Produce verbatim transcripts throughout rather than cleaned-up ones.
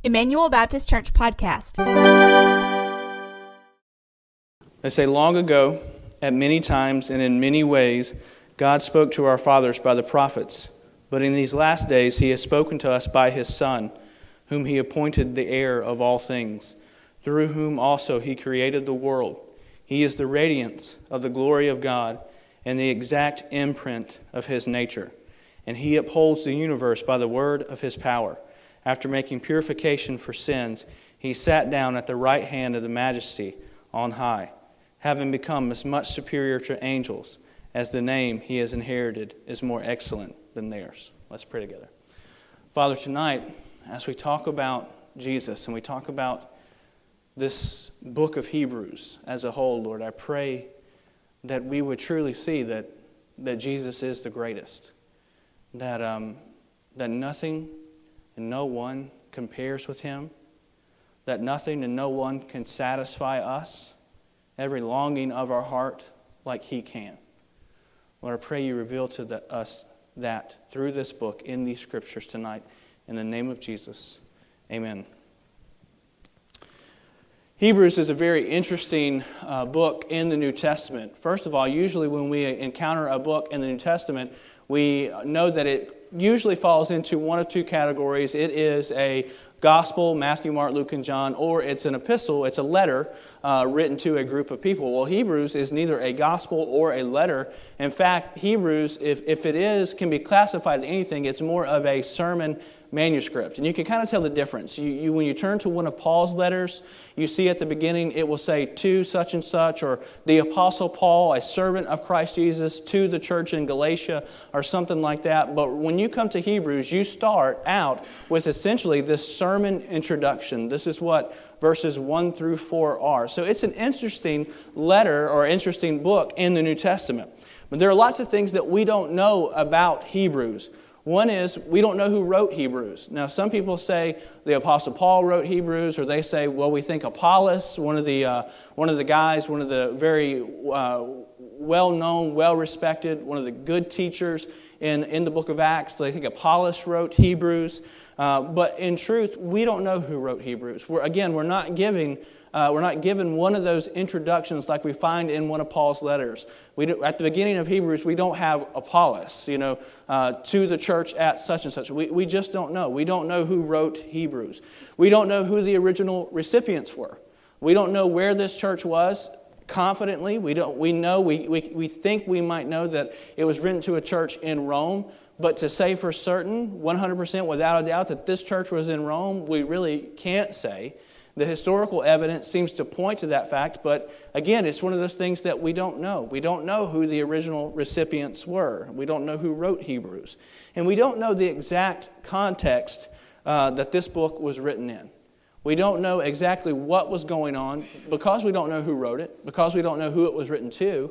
Emmanuel Baptist Church Podcast. They say long ago, at many times and in many ways, God spoke to our fathers by the prophets. But in these last days he has spoken to us by his Son, whom he appointed the heir of all things, through whom also he created the world. He is the radiance of the glory of God and the exact imprint of his nature. And he upholds the universe by the word of his power. After making purification for sins, he sat down at the right hand of the Majesty on high, having become as much superior to angels as the name he has inherited is more excellent than theirs. Let's pray together. Father, tonight, as we talk about Jesus and we talk about this book of Hebrews as a whole, Lord, I pray that we would truly see that, that Jesus is the greatest, that, um, that nothing and no one compares with him, that nothing and no one can satisfy us, every longing of our heart, like he can. Lord, I pray you reveal to the, us that through this book in these scriptures tonight. In the name of Jesus, amen. Hebrews is a very interesting uh, book in the New Testament. First of all, usually when we encounter a book in the New Testament, we know that it usually falls into one of two categories. It is a gospel, Matthew, Mark, Luke, and John, or it's an epistle, it's a letter uh, written to a group of people. Well, Hebrews is neither a gospel or a letter. In fact, Hebrews, if, if it is, can be classified as anything, it's more of a sermon manuscript. And you can kind of tell the difference. You, you, when you turn to one of Paul's letters, you see at the beginning it will say to such and such, or the Apostle Paul, a servant of Christ Jesus, to the church in Galatia, or something like that. But when you come to Hebrews, you start out with essentially this sermon introduction. This is what verses one through four are. So it's an interesting letter or interesting book in the New Testament. But there are lots of things that we don't know about Hebrews. One is, we don't know who wrote Hebrews. Now, some people say the Apostle Paul wrote Hebrews, or they say, well, we think Apollos, one of the uh, one of the guys, one of the very uh, well-known, well-respected, one of the good teachers in, in the book of Acts. They think Apollos wrote Hebrews. Uh, but in truth, we don't know who wrote Hebrews. We're, again, we're not giving... Uh, we're not given one of those introductions like we find in one of Paul's letters. We do, at the beginning of Hebrews, we don't have Apollos, you know, uh, to the church at such and such. We, we just don't know. We don't know who wrote Hebrews. We don't know who the original recipients were. We don't know where this church was confidently. We don't. We know. We, we, we think we might know that it was written to a church in Rome. But to say for certain, one hundred percent without a doubt, that this church was in Rome, we really can't say. The historical evidence seems to point to that fact, but again, it's one of those things that we don't know. We don't know who the original recipients were. We don't know who wrote Hebrews. And we don't know the exact context uh, that this book was written in. We don't know exactly what was going on. Because we don't know who wrote it, because we don't know who it was written to,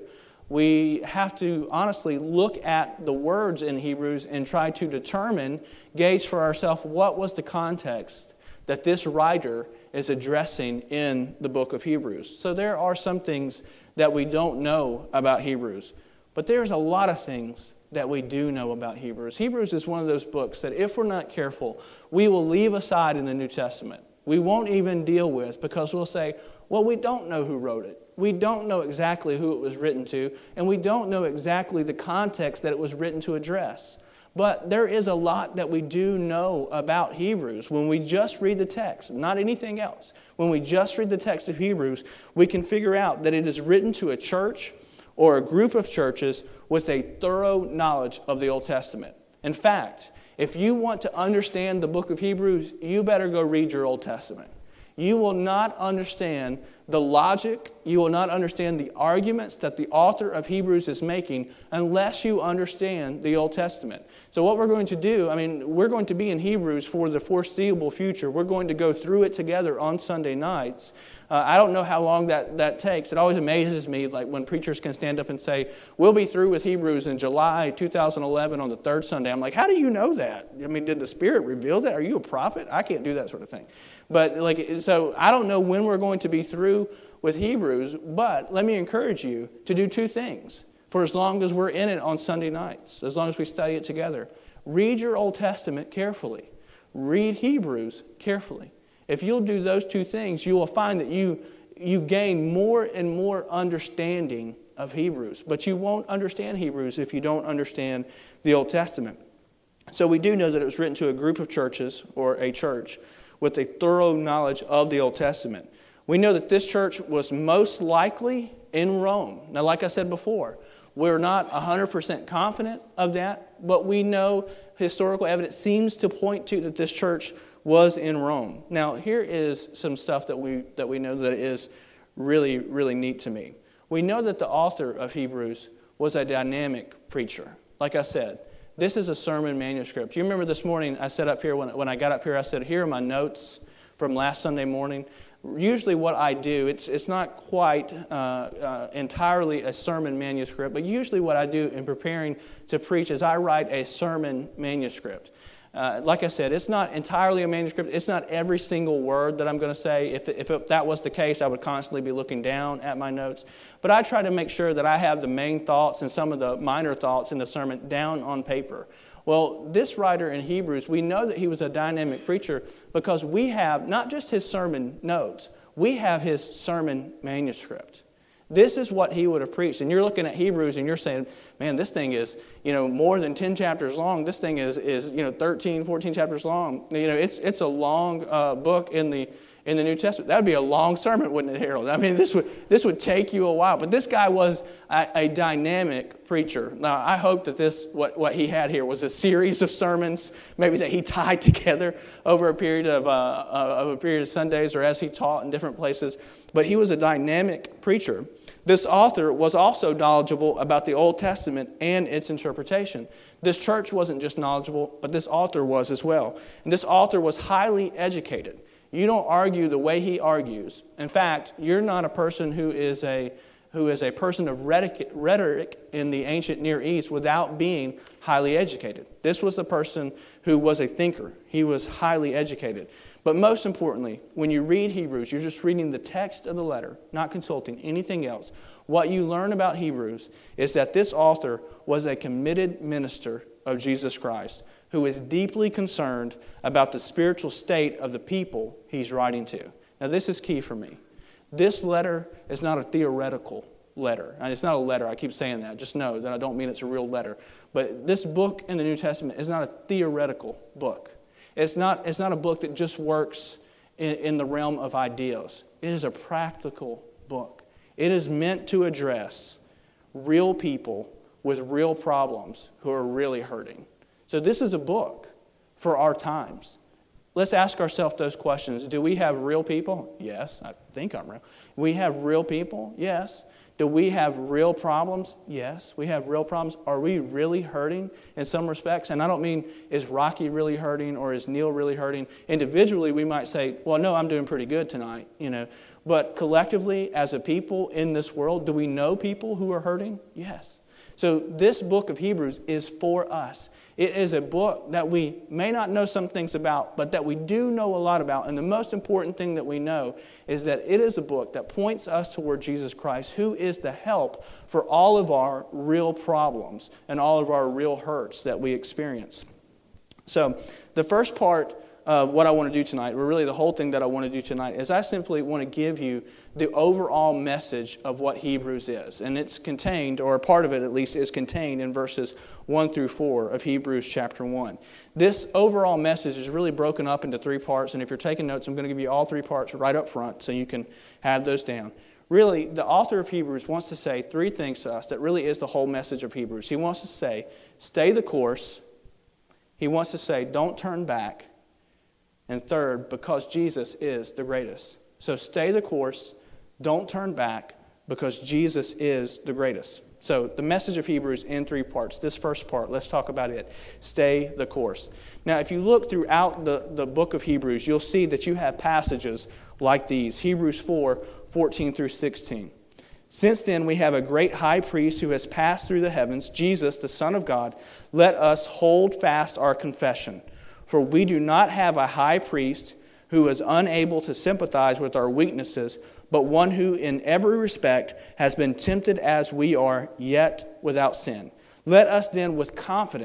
we have to honestly look at the words in Hebrews and try to determine, gauge for ourselves, what was the context that this writer is addressing in the book of Hebrews. So there are some things that we don't know about Hebrews, but there's a lot of things that we do know about Hebrews. Hebrews is one of those books that if we're not careful, we will leave aside in the New Testament. We won't even deal with, because we'll say, well, we don't know who wrote it. We don't know exactly who it was written to, and we don't know exactly the context that it was written to address. But there is a lot that we do know about Hebrews. When we just read the text, not anything else, when we just read the text of Hebrews, we can figure out that it is written to a church or a group of churches with a thorough knowledge of the Old Testament. In fact, if you want to understand the book of Hebrews, you better go read your Old Testament. You will not understand the logic, you will not understand the arguments that the author of Hebrews is making unless you understand the Old Testament. So what we're going to do, I mean, we're going to be in Hebrews for the foreseeable future. We're going to go through it together on Sunday nights. Uh, I don't know how long that, that takes. It always amazes me, like when preachers can stand up and say, we'll be through with Hebrews in July two thousand eleven on the third Sunday. I'm like, how do you know that? I mean, did the Spirit reveal that? Are you a prophet? I can't do that sort of thing. But like, so I don't know when we're going to be through with Hebrews, but let me encourage you to do two things for as long as we're in it on Sunday nights, as long as we study it together. Read your Old Testament carefully. Read Hebrews carefully. If you'll do those two things, you will find that you, you gain more and more understanding of Hebrews. But you won't understand Hebrews if you don't understand the Old Testament. So we do know that it was written to a group of churches, or a church, with a thorough knowledge of the Old Testament. We know that this church was most likely in Rome. Now, like I said before, we're not one hundred percent confident of that, but we know historical evidence seems to point to that this church was in Rome. Now, here is some stuff that we that we know that is really, really neat to me. We know that the author of Hebrews was a dynamic preacher. Like I said, this is a sermon manuscript. You remember this morning I said up here, when, when I got up here, I said, here are my notes from last Sunday morning. Usually what I do, it's it's not quite uh, uh, entirely a sermon manuscript, but usually what I do in preparing to preach is I write a sermon manuscript. Uh, like I said, it's not entirely a manuscript. It's not every single word that I'm going to say. If, if if that was the case, I would constantly be looking down at my notes. But I try to make sure that I have the main thoughts and some of the minor thoughts in the sermon down on paper. Well, this writer in Hebrews, we know that he was a dynamic preacher because we have not just his sermon notes, we have his sermon manuscript. This is what he would have preached. And you're looking at Hebrews and you're saying, man, this thing is, you know, more than ten chapters long. This thing is, is you know, thirteen, fourteen chapters long. You know, it's it's a long uh, book in the in the New Testament. That would be a long sermon, wouldn't it, Harold? I mean, this would this would take you a while. But this guy was a, a dynamic preacher. Now, I hope that this, what, what he had here was a series of sermons, maybe that he tied together over a period of, uh, of a period of Sundays or as he taught in different places. But he was a dynamic preacher. This author was also knowledgeable about the Old Testament and its interpretation. This church wasn't just knowledgeable, but this author was as well. And this author was highly educated. You don't argue the way he argues. In fact, you're not a person who is a who is a person of rhetoric in the ancient Near East without being highly educated. This was the person who was a thinker. He was highly educated. But most importantly, when you read Hebrews, you're just reading the text of the letter, not consulting anything else. What you learn about Hebrews is that this author was a committed minister of Jesus Christ who is deeply concerned about the spiritual state of the people he's writing to. Now, this is key for me. This letter is not a theoretical letter. And it's not a letter. I keep saying that. Just know that I don't mean it's a real letter. But this book in the New Testament is not a theoretical book. It's not, it's not a book that just works in, in the realm of ideas. It is a practical book. It is meant to address real people with real problems who are really hurting. So this is a book for our times. Let's ask ourselves those questions. Do we have real people? Yes, I think I'm real. We have real people? Yes. Do we have real problems? Yes, we have real problems. Are we really hurting in some respects? And I don't mean, is Rocky really hurting or is Neil really hurting? Individually, we might say, well, no, I'm doing pretty good tonight, you know. But collectively, as a people in this world, do we know people who are hurting? Yes. So this book of Hebrews is for us. It is a book that we may not know some things about, but that we do know a lot about. And the most important thing that we know is that it is a book that points us toward Jesus Christ, who is the help for all of our real problems and all of our real hurts that we experience. So the first part of what I want to do tonight, or really the whole thing that I want to do tonight, is I simply want to give you the overall message of what Hebrews is. And it's contained, or a part of it at least, is contained in verses one through four of Hebrews chapter one. This overall message is really broken up into three parts, and if you're taking notes, I'm going to give you all three parts right up front so you can have those down. Really, the author of Hebrews wants to say three things to us that really is the whole message of Hebrews. He wants to say, stay the course. He wants to say, don't turn back. And third, because Jesus is the greatest. So stay the course, don't turn back, because Jesus is the greatest. So the message of Hebrews in three parts. This first part, let's talk about it. Stay the course. Now, if you look throughout the, the book of Hebrews, you'll see that you have passages like these. Hebrews four, fourteen through sixteen. Since then, we have a great high priest who has passed through the heavens, Jesus, the Son of God. Let us hold fast our confession. For we do not have a high priest who is unable to sympathize with our weaknesses, but one who in every respect has been tempted as we are, yet without sin. Let us then with confidence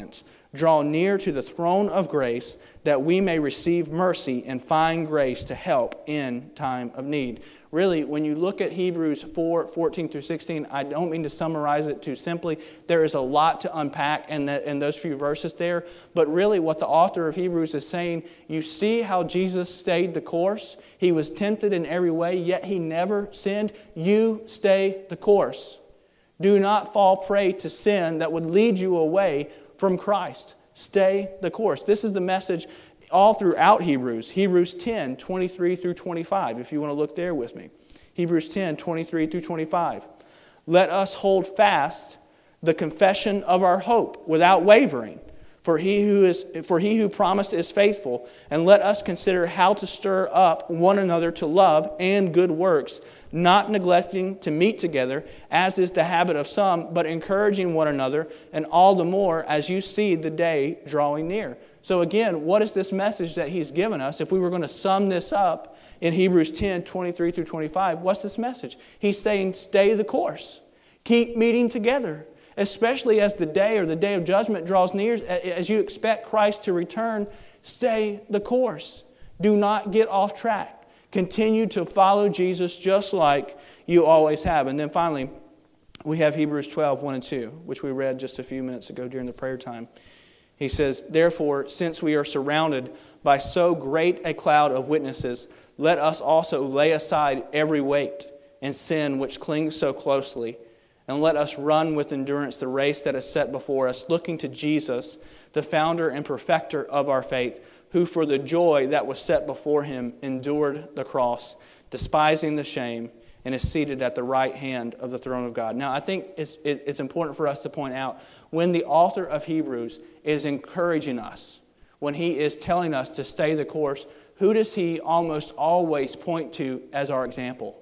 draw near to the throne of grace that we may receive mercy and find grace to help in time of need. Really, when you look at Hebrews four, fourteen through sixteen, I don't mean to summarize it too simply. There is a lot to unpack in, that, in those few verses there. But really what the author of Hebrews is saying, you see how Jesus stayed the course. He was tempted in every way, yet he never sinned. You stay the course. Do not fall prey to sin that would lead you away from Christ. Stay the course. This is the message all throughout Hebrews. Hebrews ten, twenty-three through twenty-five, if you want to look there with me. Hebrews ten, twenty-three through twenty-five. Let us hold fast the confession of our hope without wavering. For he who is, for he who promised is faithful. And let us consider how to stir up one another to love and good works, not neglecting to meet together, as is the habit of some, but encouraging one another, and all the more as you see the day drawing near. So again, what is this message that he's given us? If we were going to sum this up in Hebrews ten, twenty-three through twenty-five, what's this message? He's saying, stay the course. Keep meeting together, especially as the day or the day of judgment draws near, as you expect Christ to return. Stay the course. Do not get off track. Continue to follow Jesus just like you always have. And then finally, we have Hebrews twelve, one and two, which we read just a few minutes ago during the prayer time. He says, therefore, since we are surrounded by so great a cloud of witnesses, let us also lay aside every weight and sin which clings so closely, and let us run with endurance the race that is set before us, looking to Jesus, the founder and perfecter of our faith, who for the joy that was set before him endured the cross, despising the shame, and is seated at the right hand of the throne of God. Now, I think it's, it, it's important for us to point out, when the author of Hebrews is encouraging us, when he is telling us to stay the course, who does he almost always point to as our example?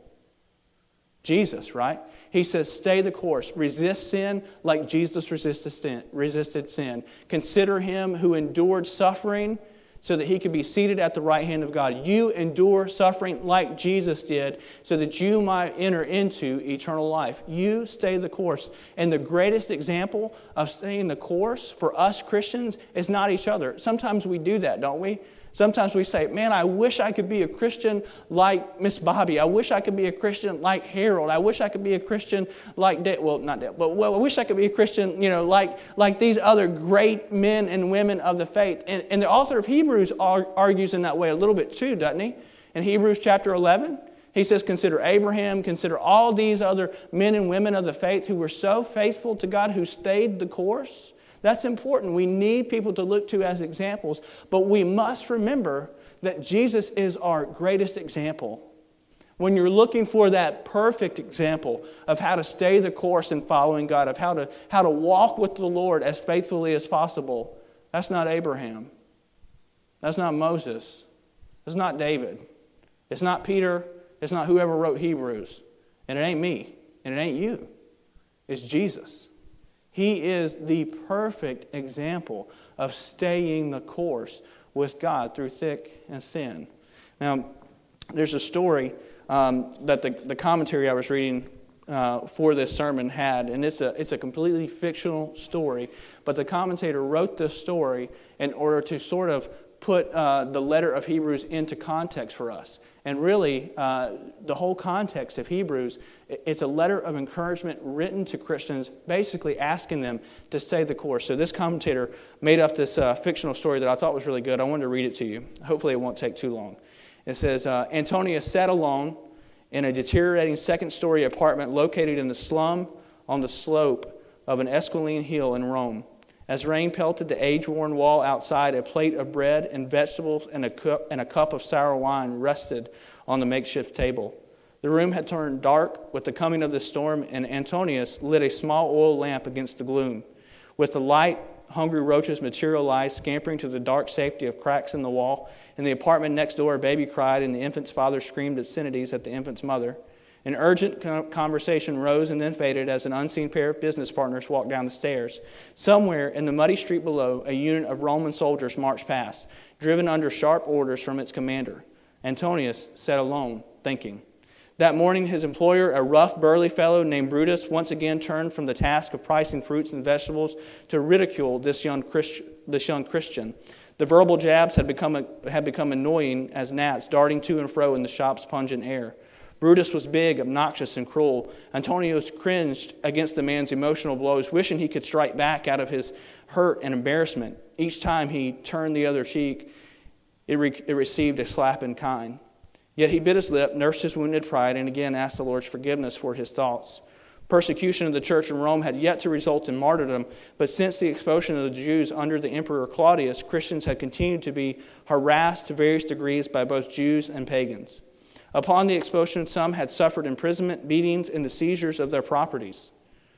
Jesus, right? He says, stay the course. Resist sin like Jesus resisted sin. Resisted sin. Consider him who endured suffering so that he could be seated at the right hand of God. You endure suffering like Jesus did so that you might enter into eternal life. You stay the course. And the greatest example of staying the course for us Christians is not each other. Sometimes we do that, don't we? Sometimes we say, man, I wish I could be a Christian like Miss Bobby. I wish I could be a Christian like Harold. I wish I could be a Christian like Dale. Well, not Dale, but well, I wish I could be a Christian, you know, like, like these other great men and women of the faith. And, and the author of Hebrews argues in that way a little bit too, doesn't he? In Hebrews chapter eleven, he says, consider Abraham, consider all these other men and women of the faith who were so faithful to God, who stayed the course. That's important. We need people to look to as examples, but we must remember that Jesus is our greatest example. When you're looking for that perfect example of how to stay the course in following God, of how to, how to walk with the Lord as faithfully as possible, that's not Abraham. That's not Moses. That's not David. It's not Peter. It's not whoever wrote Hebrews. And it ain't me. And it ain't you. It's Jesus. He is the perfect example of staying the course with God through thick and thin. Now, there's a story um, that the, the commentary I was reading uh, for this sermon had, and it's a, it's a completely fictional story, but the commentator wrote this story in order to sort of put uh, the letter of Hebrews into context for us. And really, uh, the whole context of Hebrews, it's a letter of encouragement written to Christians, basically asking them to stay the course. So this commentator made up this uh, fictional story that I thought was really good. I wanted to read it to you. Hopefully it won't take too long. It says, uh, Antonius sat alone in a deteriorating second-story apartment located in the slum on the slope of an Esquiline hill in Rome. As rain pelted the age-worn wall outside, a plate of bread and vegetables and a cup, and a cup of sour wine rested on the makeshift table. The room had turned dark with the coming of the storm, and Antonius lit a small oil lamp against the gloom. With the light, hungry roaches materialized, scampering to the dark safety of cracks in the wall. In the apartment next door, a baby cried, and the infant's father screamed obscenities at the infant's mother. An urgent conversation rose and then faded as an unseen pair of business partners walked down the stairs. Somewhere in the muddy street below, a unit of Roman soldiers marched past, driven under sharp orders from its commander. Antonius sat alone, thinking. That morning, his employer, a rough, burly fellow named Brutus, once again turned from the task of pricing fruits and vegetables to ridicule this young Christ- this young Christian. The verbal jabs had become, a, had become annoying as gnats darting to and fro in the shop's pungent air. Brutus was big, obnoxious, and cruel. Antonius cringed against the man's emotional blows, wishing he could strike back out of his hurt and embarrassment. Each time he turned the other cheek, it, re- it received a slap in kind. Yet he bit his lip, nursed his wounded pride, and again asked the Lord's forgiveness for his thoughts. Persecution of the church in Rome had yet to result in martyrdom, but since the expulsion of the Jews under the Emperor Claudius, Christians had continued to be harassed to various degrees by both Jews and pagans. Upon the expulsion, some had suffered imprisonment, beatings, and the seizures of their properties.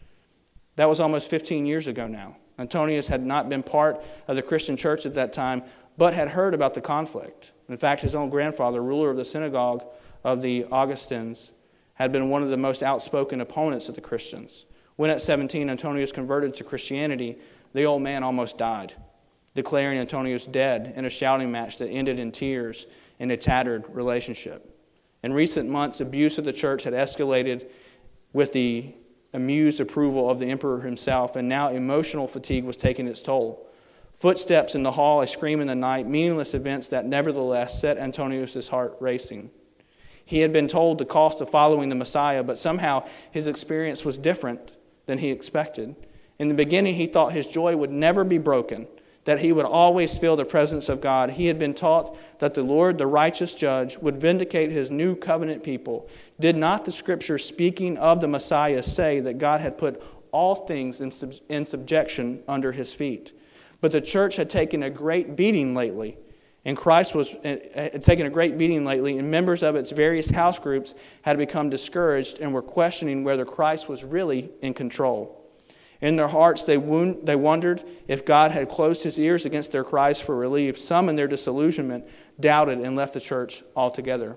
That was almost fifteen years ago now. Antonius had not been part of the Christian church at that time, but had heard about the conflict. In fact, his own grandfather, ruler of the synagogue of the Augustines, had been one of the most outspoken opponents of the Christians. When at seventeen Antonius converted to Christianity, the old man almost died, declaring Antonius dead in a shouting match that ended in tears and a tattered relationship. In recent months, abuse of the church had escalated with the amused approval of the emperor himself, and now emotional fatigue was taking its toll. Footsteps in the hall, a scream in the night, meaningless events that nevertheless set Antonius' heart racing. He had been told the cost of following the Messiah, but somehow his experience was different than he expected. In the beginning, he thought his joy would never be broken, that he would always feel the presence of God. He had been taught that the Lord, the righteous judge, would vindicate his new covenant people. Did not the Scripture, speaking of the Messiah, say that God had put all things in, sub- in subjection under his feet? But the church had taken a great beating lately, and Christ was had taken a great beating lately, and members of its various house groups had become discouraged and were questioning whether Christ was really in control. In their hearts, they wound, they wondered if God had closed his ears against their cries for relief. Some, in their disillusionment, doubted and left the church altogether.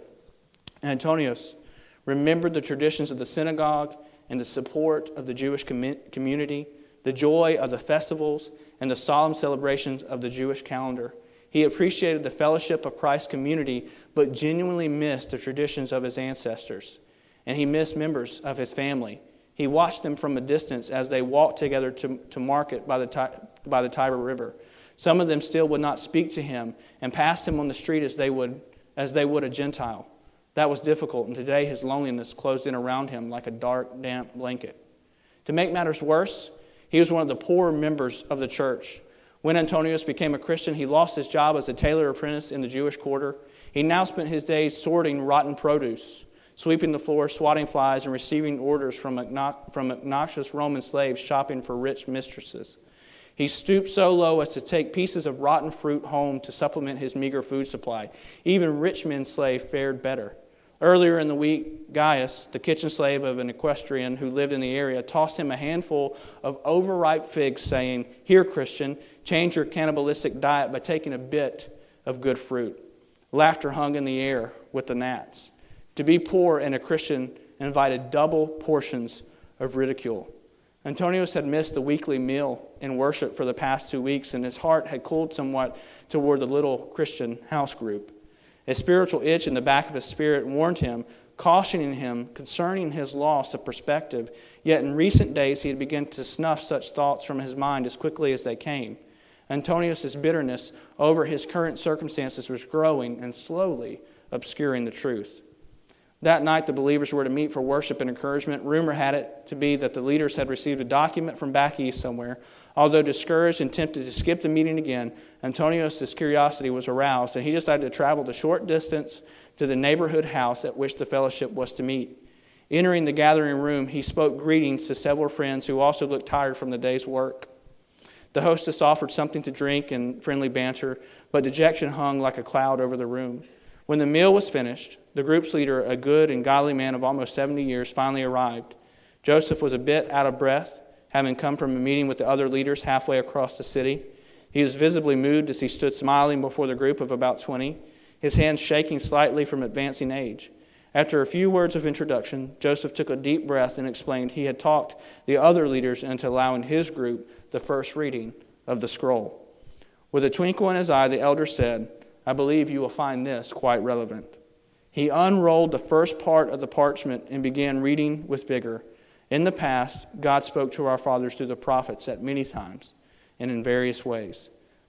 Antonius remembered the traditions of the synagogue and the support of the Jewish com- community, the joy of the festivals, and the solemn celebrations of the Jewish calendar. He appreciated the fellowship of Christ's community, but genuinely missed the traditions of his ancestors. And he missed members of his family. He watched them from a distance as they walked together to, to market by the, by the Tiber River. Some of them still would not speak to him and passed him on the street as they would, as they would a Gentile. That was difficult, and today his loneliness closed in around him like a dark, damp blanket. To make matters worse, he was one of the poorer members of the church. When Antonius became a Christian, he lost his job as a tailor apprentice in the Jewish quarter. He now spent his days sorting rotten produce, sweeping the floor, swatting flies, and receiving orders from obnoxious Roman slaves shopping for rich mistresses. He stooped so low as to take pieces of rotten fruit home to supplement his meager food supply. Even rich men's slaves fared better. Earlier in the week, Gaius, the kitchen slave of an equestrian who lived in the area, tossed him a handful of overripe figs, saying, "Here, Christian, change your cannibalistic diet by taking a bit of good fruit." Laughter hung in the air with the gnats. To be poor and a Christian invited double portions of ridicule. Antonius had missed the weekly meal in worship for the past two weeks, and his heart had cooled somewhat toward the little Christian house group. A spiritual itch in the back of his spirit warned him, cautioning him concerning his loss of perspective. Yet in recent days he had begun to snuff such thoughts from his mind as quickly as they came. Antonius' bitterness over his current circumstances was growing and slowly obscuring the truth. That night the believers were to meet for worship and encouragement. Rumor had it to be that the leaders had received a document from back east somewhere. Although discouraged and tempted to skip the meeting again, Antonius' curiosity was aroused, and he decided to travel the short distance to the neighborhood house at which the fellowship was to meet. Entering the gathering room, he spoke greetings to several friends who also looked tired from the day's work. The hostess offered something to drink and friendly banter, but dejection hung like a cloud over the room. When the meal was finished, the group's leader, a good and godly man of almost seventy years, finally arrived. Joseph was a bit out of breath, having come from a meeting with the other leaders halfway across the city. He was visibly moved as he stood smiling before the group of about twenty, his hands shaking slightly from advancing age. After a few words of introduction, Joseph took a deep breath and explained he had talked the other leaders into allowing his group the first reading of the scroll. With a twinkle in his eye, the elder said, "I believe you will find this quite relevant." He unrolled the first part of the parchment and began reading with vigor. In the past, God spoke to our fathers through the prophets at many times and in various ways.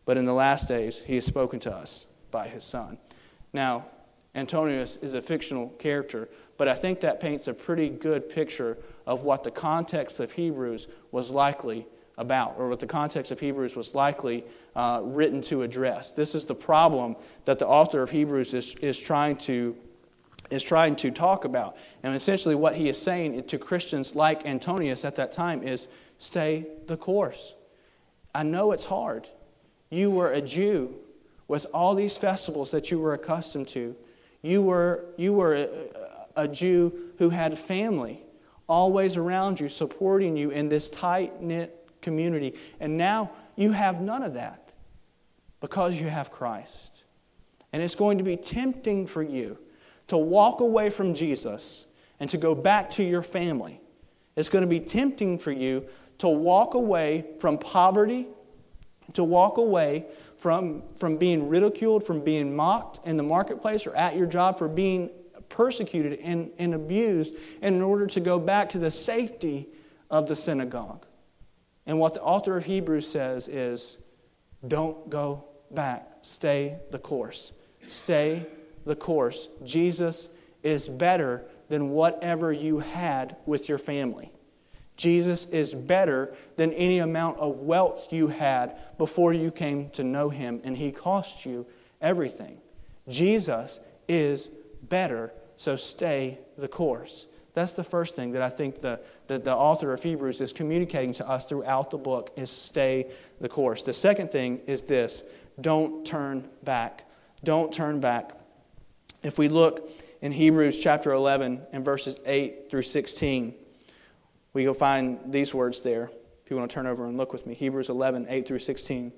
but in the last days he has spoken to us by his Son. Now, Antonius is a fictional character, but I think that paints a pretty good picture of what the context of Hebrews was likely about, or what the context of Hebrews was likely uh, written to address. This is the problem that the author of Hebrews is, is trying to is trying to talk about. And essentially what he is saying to Christians like Antonius at that time is, stay the course. I know it's hard. You were a Jew with all these festivals that you were accustomed to. You were, you were a, a Jew who had family always around you, supporting you in this tight-knit community. And now you have none of that because you have Christ. And it's going to be tempting for you to walk away from Jesus and to go back to your family. It's going to be tempting for you to walk away from poverty, to walk away from, from being ridiculed, from being mocked in the marketplace or at your job, for being persecuted and, and abused, and in order to go back to the safety of the synagogue. And what the author of Hebrews says is, don't go back. Stay the course. Stay the course. Jesus is better than whatever you had with your family. Jesus is better than any amount of wealth you had before you came to know Him, and He cost you everything. Jesus is better, so stay the course. That's the first thing that I think the, that the author of Hebrews is communicating to us throughout the book, is stay the course. The second thing is this: don't turn back. Don't turn back. If we look in Hebrews chapter eleven and verses eight through sixteen, we will find these words there. If you want to turn over and look with me. Hebrews eleven, eight through sixteen.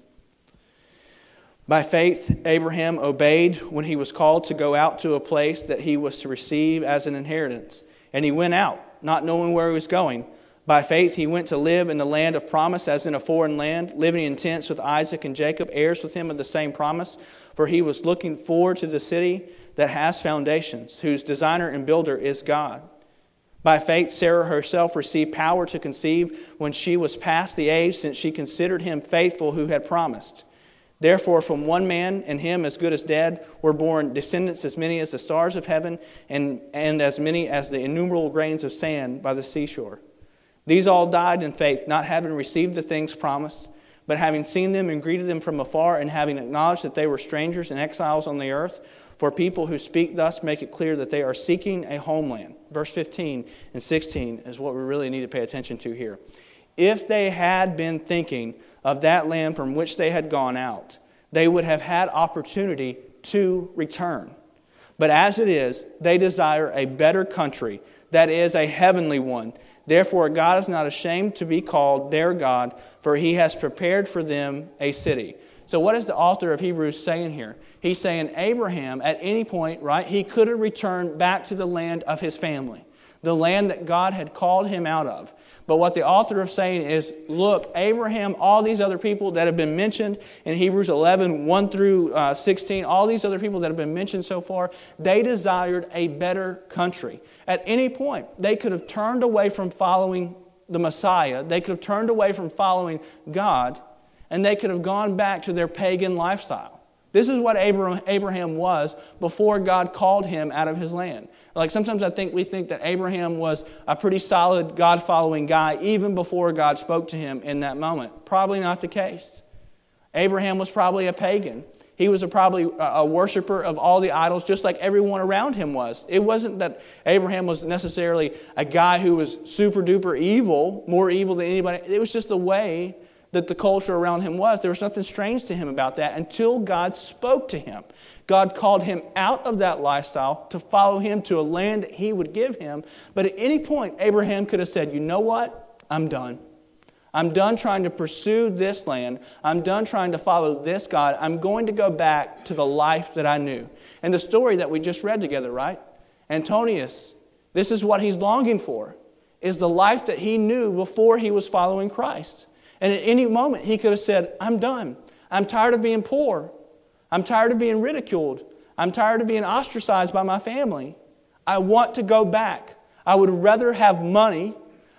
By faith, Abraham obeyed when he was called to go out to a place that he was to receive as an inheritance. And he went out, not knowing where he was going. By faith, he went to live in the land of promise as in a foreign land, living in tents with Isaac and Jacob, heirs with him of the same promise. For he was looking forward to the city that has foundations, whose designer and builder is God. By faith, Sarah herself received power to conceive when she was past the age, since she considered him faithful who had promised. Therefore, from one man, and him as good as dead, were born descendants as many as the stars of heaven, and, and as many as the innumerable grains of sand by the seashore. These all died in faith, not having received the things promised, but having seen them and greeted them from afar, and having acknowledged that they were strangers and exiles on the earth. For people who speak thus make it clear that they are seeking a homeland. Verse fifteen and sixteen is what we really need to pay attention to here. If they had been thinking of that land from which they had gone out, they would have had opportunity to return. But as it is, they desire a better country, that is, a heavenly one. Therefore, God is not ashamed to be called their God, for He has prepared for them a city. So what is the author of Hebrews saying here? He's saying Abraham, at any point, right, he could have returned back to the land of his family, the land that God had called him out of. But what the author of saying is, look, Abraham, all these other people that have been mentioned in Hebrews eleven, one through sixteen, all these other people that have been mentioned so far, they desired a better country. At any point, they could have turned away from following the Messiah. They could have turned away from following God, and they could have gone back to their pagan lifestyle. This is what Abraham was before God called him out of his land. Like sometimes I think we think that Abraham was a pretty solid God-following guy even before God spoke to him in that moment. Probably not the case. Abraham was probably a pagan. He was a probably a worshiper of all the idols, just like everyone around him was. It wasn't that Abraham was necessarily a guy who was super duper evil, more evil than anybody. It was just the way that the culture around him was. There was nothing strange to him about that until God spoke to him. God called him out of that lifestyle to follow him to a land that he would give him. But at any point, Abraham could have said, you know what? I'm done. I'm done trying to pursue this land. I'm done trying to follow this God. I'm going to go back to the life that I knew. And the story that we just read together, right? Antonius, this is what he's longing for, is the life that he knew before he was following Christ. And at any moment, he could have said, I'm done. I'm tired of being poor. I'm tired of being ridiculed. I'm tired of being ostracized by my family. I want to go back. I would rather have money.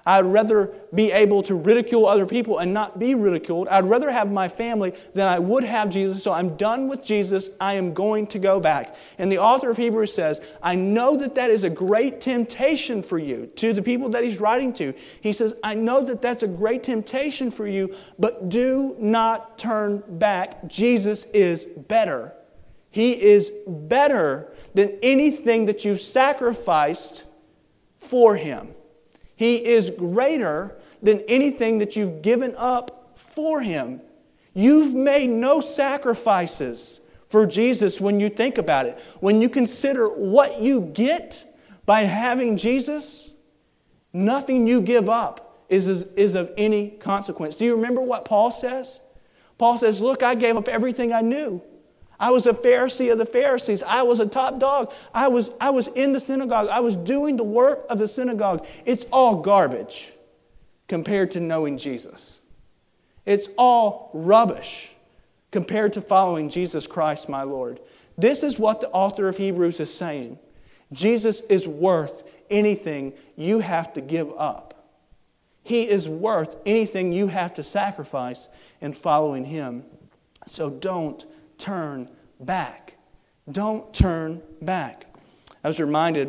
I'd rather be able to ridicule other people and not be ridiculed. I'd rather have my family than I would have Jesus. So I'm done with Jesus. I am going to go back. And the author of Hebrews says, I know that that is a great temptation for you. To the people that he's writing to, he says, I know that that's a great temptation for you, but do not turn back. Jesus is better. He is better than anything that you've sacrificed for him. He is greater than anything that you've given up for him. You've made no sacrifices for Jesus when you think about it. When you consider what you get by having Jesus, nothing you give up is, is, is of any consequence. Do you remember what Paul says? Paul says, look, I gave up everything I knew. I was a Pharisee of the Pharisees. I was a top dog. I was, I was in the synagogue. I was doing the work of the synagogue. It's all garbage compared to knowing Jesus. It's all rubbish compared to following Jesus Christ, my Lord. This is what the author of Hebrews is saying. Jesus is worth anything you have to give up. He is worth anything you have to sacrifice in following him. So don't turn back. Don't turn back. I was reminded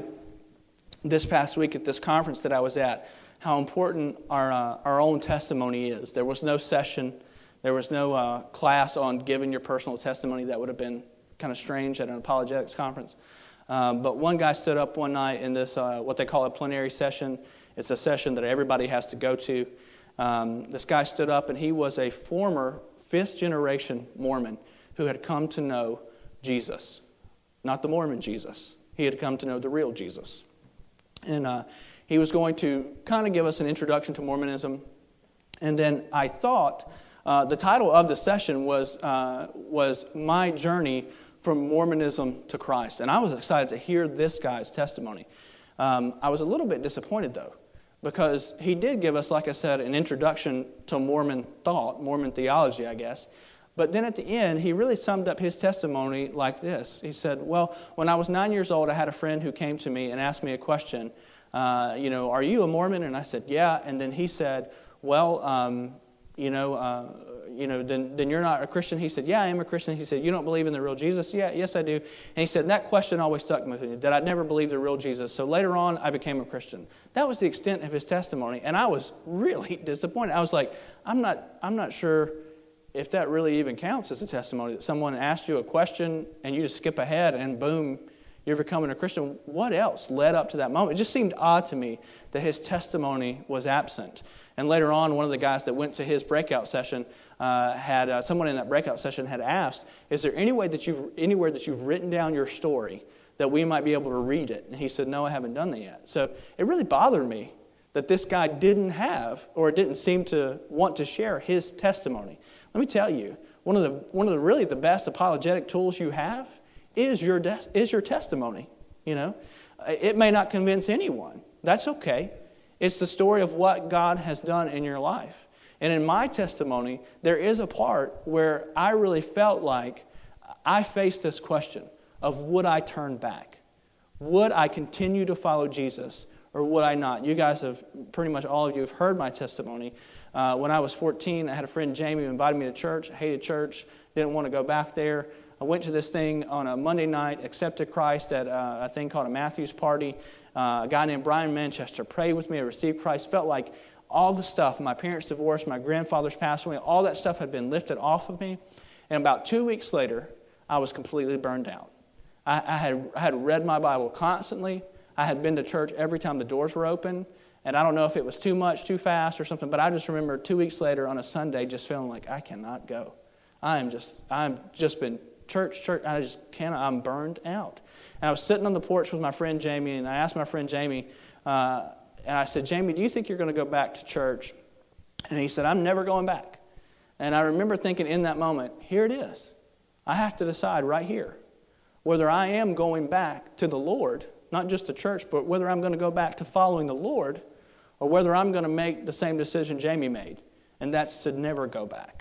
this past week at this conference that I was at how important our uh, our own testimony is. There was no session, there was no uh, class on giving your personal testimony. That would have been kind of strange at an apologetics conference. Um, but one guy stood up one night in this uh, what they call a plenary session. It's a session that everybody has to go to. Um, this guy stood up, and he was a former fifth generation Mormon who had come to know Jesus. Not the Mormon Jesus. He had come to know the real Jesus. And uh, he was going to kind of give us an introduction to Mormonism. And then I thought uh, the title of the session was, uh, was My Journey from Mormonism to Christ. And I was excited to hear this guy's testimony. Um, I was a little bit disappointed, though, because he did give us, like I said, an introduction to Mormon thought, Mormon theology, I guess. But then at the end, he really summed up his testimony like this. He said, well, when I was nine years old, I had a friend who came to me and asked me a question. Uh, you know, are you a Mormon? And I said, yeah. And then he said, well, um, you know, uh, you know, then, then you're not a Christian? He said, yeah, I am a Christian. He said, you don't believe in the real Jesus? Yeah, yes, I do. And he said, that question always stuck with me, that I never believed the real Jesus. So later on, I became a Christian. That was the extent of his testimony. And I was really disappointed. I was like, I'm not, I'm not sure if that really even counts as a testimony, that someone asked you a question and you just skip ahead and boom, you're becoming a Christian. What else led up to that moment? It just seemed odd to me that his testimony was absent. And later on, one of the guys that went to his breakout session uh, had uh, someone in that breakout session had asked, "Is there any way that you've anywhere that you've written down your story that we might be able to read it?" And he said, "No, I haven't done that yet." So it really bothered me that this guy didn't have or didn't seem to want to share his testimony. Let me tell you, one of the one of the really the best apologetic tools you have is your de- is your testimony. You know, it may not convince anyone. That's okay. It's the story of what God has done in your life. And in my testimony, there is a part where I really felt like I faced this question of, would I turn back? Would I continue to follow Jesus, or would I not? You guys have, pretty much all of you have heard my testimony. Uh, when I was fourteen, I had a friend, Jamie, who invited me to church. I hated church, didn't want to go back there. I went to this thing on a Monday night, accepted Christ at a, a thing called a Matthews party. Uh, a guy named Brian Manchester prayed with me. I received Christ. Felt like all the stuff, my parents divorced, my grandfather's passed away, all that stuff had been lifted off of me. And about two weeks later, I was completely burned out. I, I, had, I had read my Bible constantly. I had been to church every time the doors were open. And I don't know if it was too much, too fast or something, but I just remember two weeks later on a Sunday just feeling like I cannot go. I am just, I'm just been church, church, I just cannot, I'm burned out. And I was sitting on the porch with my friend Jamie, and I asked my friend Jamie, uh, and I said, Jamie, do you think you're going to go back to church? And he said, I'm never going back. And I remember thinking in that moment, here it is. I have to decide right here whether I am going back to the Lord, not just to church, but whether I'm going to go back to following the Lord, or whether I'm going to make the same decision Jamie made, and that's to never go back.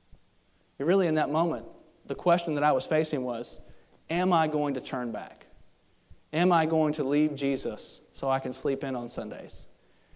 And really in that moment, the question that I was facing was, am I going to turn back? Am I going to leave Jesus so I can sleep in on Sundays?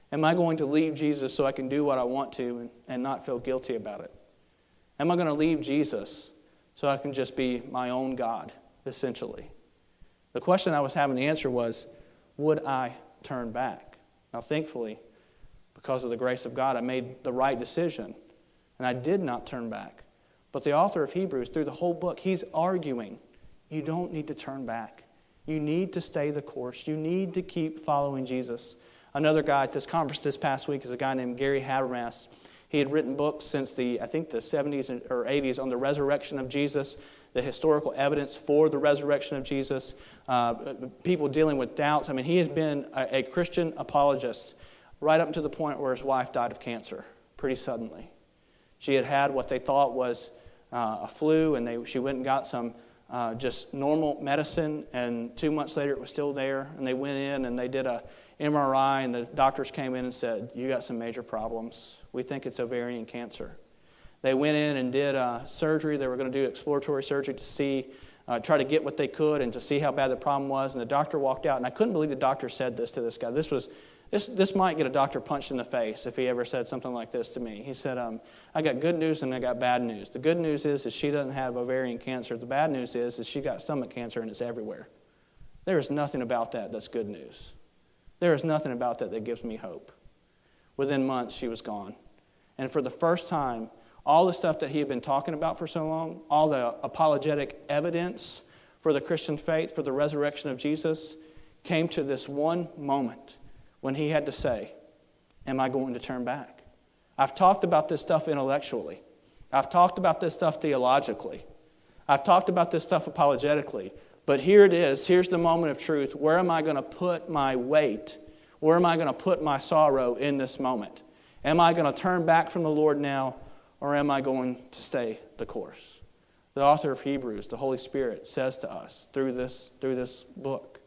Am I going to leave Jesus so I can do what I want to and, and not feel guilty about it? Am I going to leave Jesus so I can just be my own God, essentially? The question I was having to answer was, would I turn back? Now, thankfully, because of the grace of God, I made the right decision, and I did not turn back. But the author of Hebrews, through the whole book, he's arguing, you don't need to turn back. You need to stay the course. You need to keep following Jesus. Another guy at this conference this past week is a guy named Gary Habermas. He had written books since the, I think, the seventies or eighties on the resurrection of Jesus, the historical evidence for the resurrection of Jesus, uh, people dealing with doubts. I mean, he has been a, a Christian apologist right up to the point where his wife died of cancer pretty suddenly. She had had what they thought was uh, a flu, and they, she went and got some uh, just normal medicine, and two months later it was still there, and they went in and they did a M R I, and the doctors came in and said, you got some major problems. We think it's ovarian cancer. They went in and did uh, surgery. They were going to do exploratory surgery to see, uh, try to get what they could and to see how bad the problem was. And the doctor walked out, and I couldn't believe the doctor said this to this guy. This was this this might get a doctor punched in the face if he ever said something like this to me. He said, um, I got good news and I got bad news. The good news is, is she doesn't have ovarian cancer. The bad news is, is she got stomach cancer and it's everywhere. There is nothing about that that's good news. There is nothing about that that gives me hope. Within months, she was gone. And for the first time, all the stuff that he had been talking about for so long, all the apologetic evidence for the Christian faith, for the resurrection of Jesus, came to this one moment when he had to say, am I going to turn back? I've talked about this stuff intellectually. I've talked about this stuff theologically. I've talked about this stuff apologetically. But here it is. Here's the moment of truth. Where am I going to put my weight? Where am I going to put my sorrow in this moment? Am I going to turn back from the Lord now, or am I going to stay the course? The author of Hebrews, the Holy Spirit, says to us through this, through this book,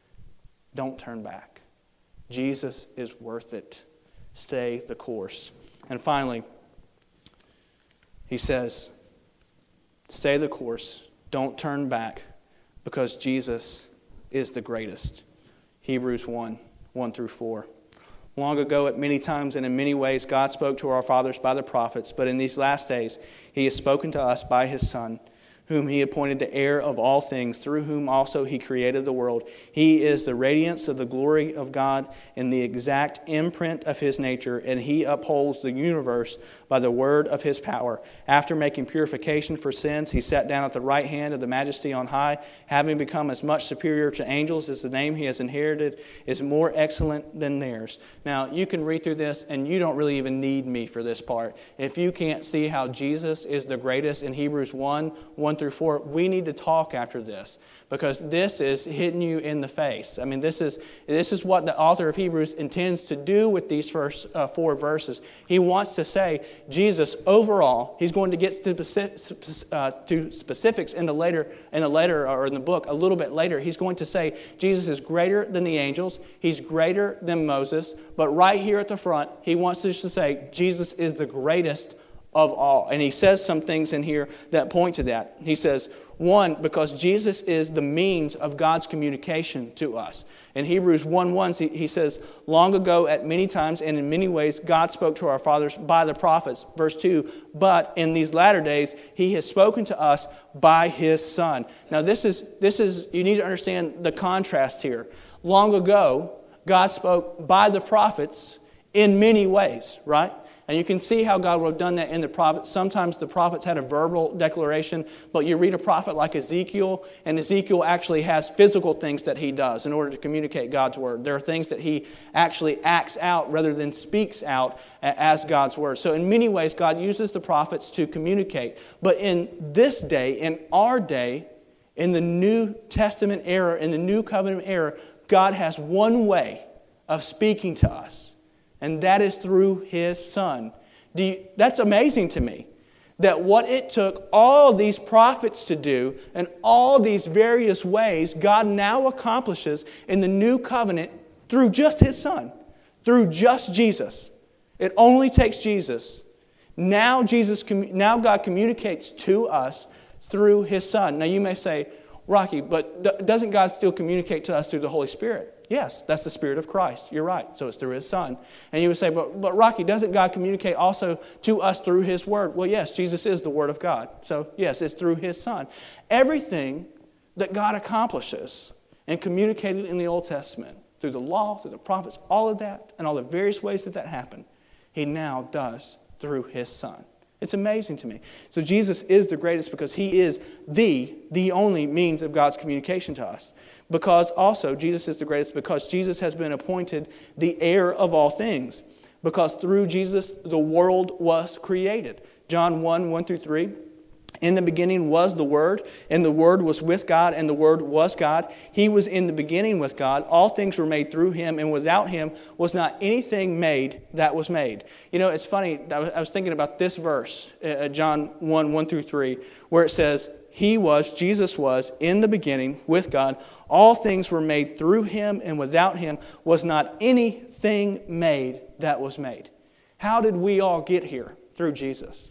don't turn back. Jesus is worth it. Stay the course. And finally, he says, stay the course. Don't turn back, because Jesus is the greatest. Hebrews one, one through four. Long ago, at many times and in many ways, God spoke to our fathers by the prophets, but in these last days, he has spoken to us by his Son, whom he appointed the heir of all things, through whom also he created the world. He is the radiance of the glory of God and the exact imprint of his nature, and he upholds the universe by the word of his power. After making purification for sins, he sat down at the right hand of the Majesty on high, having become as much superior to angels as the name he has inherited is more excellent than theirs. Now, you can read through this, and you don't really even need me for this part. If you can't see how Jesus is the greatest in Hebrews one, one through four, we need to talk after this, because this is hitting you in the face. I mean, this is this is what the author of Hebrews intends to do with these first uh, four verses. He wants to say, Jesus, overall, he's going to get to, specific, uh, to specifics in the later in the letter or in the book a little bit later. He's going to say Jesus is greater than the angels. He's greater than Moses. But right here at the front, he wants us to say Jesus is the greatest of all. And he says some things in here that point to that. He says, one, because Jesus is the means of God's communication to us. In Hebrews one one, he says, long ago at many times and in many ways, God spoke to our fathers by the prophets. Verse two, but in these latter days, he has spoken to us by his Son. Now this is, this is you need to understand the contrast here. Long ago, God spoke by the prophets in many ways, right? And you can see how God would have done that in the prophets. Sometimes the prophets had a verbal declaration, but you read a prophet like Ezekiel, and Ezekiel actually has physical things that he does in order to communicate God's word. There are things that he actually acts out rather than speaks out as God's word. So in many ways, God uses the prophets to communicate. But in this day, in our day, in the New Testament era, in the New Covenant era, God has one way of speaking to us. And that is through his Son. Do you, that's amazing to me. That what it took all these prophets to do and all these various ways, God now accomplishes in the new covenant through just his Son. Through just Jesus. It only takes Jesus. Now Jesus, now God communicates to us through his Son. Now you may say, Rocky, but d- doesn't God still communicate to us through the Holy Spirit? Yes, that's the Spirit of Christ. You're right. So it's through His Son. And you would say, but, but Rocky, doesn't God communicate also to us through His Word? Well, yes, Jesus is the Word of God. So yes, it's through His Son. Everything that God accomplishes and communicated in the Old Testament, through the law, through the prophets, all of that, and all the various ways that that happened, He now does through His Son. It's amazing to me. So Jesus is the greatest because He is the, the only means of God's communication to us. Because also, Jesus is the greatest because Jesus has been appointed the heir of all things. Because through Jesus, the world was created. John one, one through three. In the beginning was the Word, and the Word was with God, and the Word was God. He was in the beginning with God. All things were made through Him, and without Him was not anything made that was made. You know, it's funny, I was thinking about this verse, uh, John one, one through three, where it says, He was, Jesus was, in the beginning with God. All things were made through Him, and without Him was not anything made that was made. How did we all get here? Through Jesus.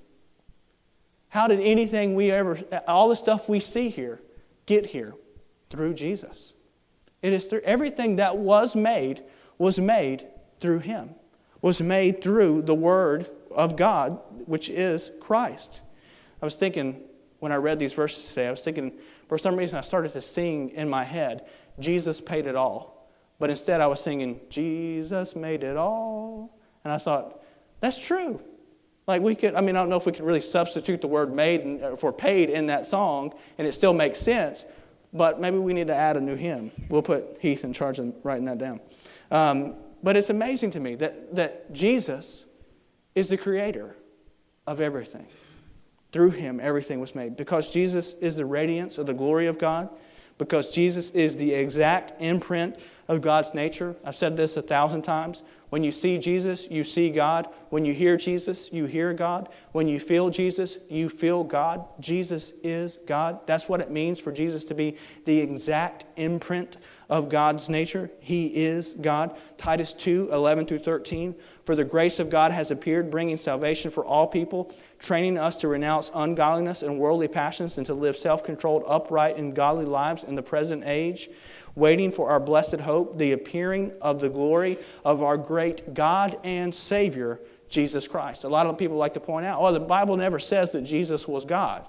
How did anything we ever, all the stuff we see here, get here? Through Jesus. It is through, everything that was made was made through Him. Was made through the Word of God, which is Christ. I was thinking, when I read these verses today, I was thinking, for some reason I started to sing in my head, Jesus paid it all. But instead I was singing, Jesus made it all. And I thought, that's true. Like we could, I mean, I don't know if we could really substitute the word made for paid in that song, and it still makes sense, but maybe we need to add a new hymn. We'll put Heath in charge of writing that down. Um, but it's amazing to me that, that Jesus is the creator of everything. Through Him, everything was made. Because Jesus is the radiance of the glory of God, because Jesus is the exact imprint of God's nature. I've said this a thousand times. When you see Jesus, you see God. When you hear Jesus, you hear God. When you feel Jesus, you feel God. Jesus is God. That's what it means for Jesus to be the exact imprint of God's nature. He is God. Titus two, eleven through thirteen. For the grace of God has appeared, bringing salvation for all people, training us to renounce ungodliness and worldly passions and to live self-controlled, upright, and godly lives in the present age, waiting for our blessed hope, the appearing of the glory of our great God and Savior, Jesus Christ. A lot of people like to point out, oh, the Bible never says that Jesus was God.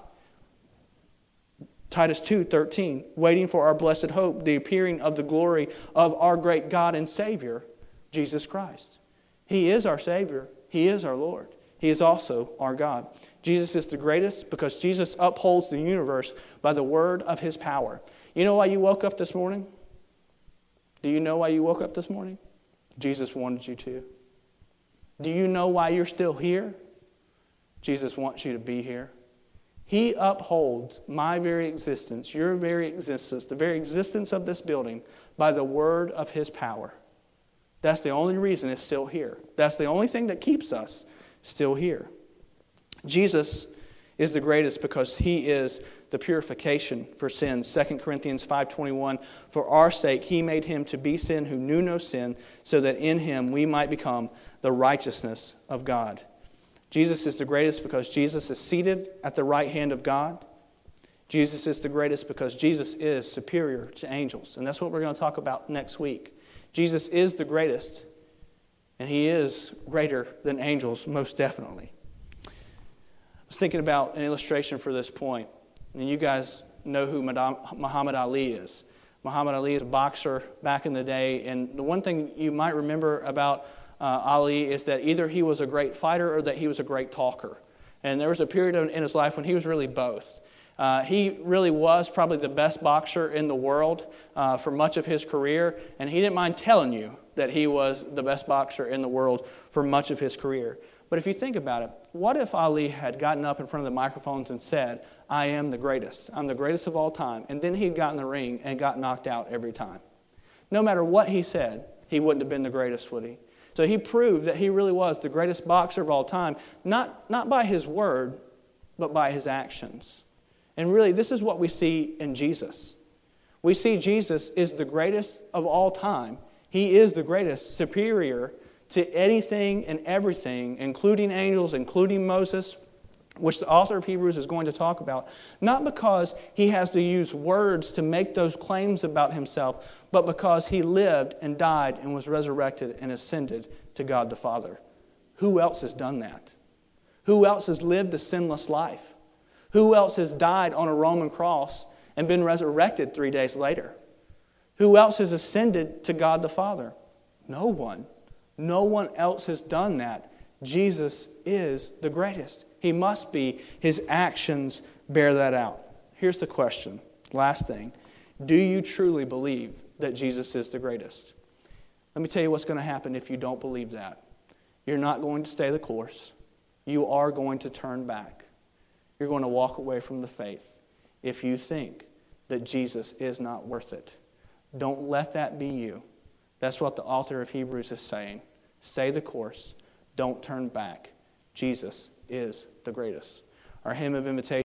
Titus two, thirteen, waiting for our blessed hope, the appearing of the glory of our great God and Savior, Jesus Christ. He is our Savior. He is our Lord. He is also our God. Jesus is the greatest because Jesus upholds the universe by the word of His power. You know why you woke up this morning? Do you know why you woke up this morning? Jesus wanted you to. Do you know why you're still here? Jesus wants you to be here. He upholds my very existence, your very existence, the very existence of this building by the word of His power. That's the only reason it's still here. That's the only thing that keeps us still here. Jesus is the greatest because He is the purification for sins. Second Corinthians five twenty-one, for our sake He made Him to be sin who knew no sin, so that in Him we might become the righteousness of God. Jesus is the greatest because Jesus is seated at the right hand of God. Jesus is the greatest because Jesus is superior to angels. And that's what we're going to talk about next week. Jesus is the greatest, and He is greater than angels, most definitely. I was thinking about an illustration for this point, and you guys know who Muhammad Ali is. Muhammad Ali is a boxer back in the day, and the one thing you might remember about uh, Ali is that either he was a great fighter or that he was a great talker. And there was a period in his life when he was really both. Uh, he really was probably the best boxer in the world uh, for much of his career, and he didn't mind telling you that he was the best boxer in the world for much of his career. But if you think about it, what if Ali had gotten up in front of the microphones and said, I am the greatest, I'm the greatest of all time, and then he'd got in the ring and got knocked out every time? No matter what he said, he wouldn't have been the greatest, would he? So he proved that he really was the greatest boxer of all time, not, not by his word, but by his actions. And really, this is what we see in Jesus. We see Jesus is the greatest of all time. He is the greatest, superior to anything and everything, including angels, including Moses, which the author of Hebrews is going to talk about, not because he has to use words to make those claims about himself, but because he lived and died and was resurrected and ascended to God the Father. Who else has done that? Who else has lived a sinless life? Who else has died on a Roman cross and been resurrected three days later? Who else has ascended to God the Father? No one. No one else has done that. Jesus is the greatest. He must be. His actions bear that out. Here's the question. Last thing. Do you truly believe that Jesus is the greatest? Let me tell you what's going to happen if you don't believe that. You're not going to stay the course. You are going to turn back. You're going to walk away from the faith if you think that Jesus is not worth it. Don't let that be you. That's what the author of Hebrews is saying. Stay the course. Don't turn back. Jesus is the greatest. Our hymn of invitation.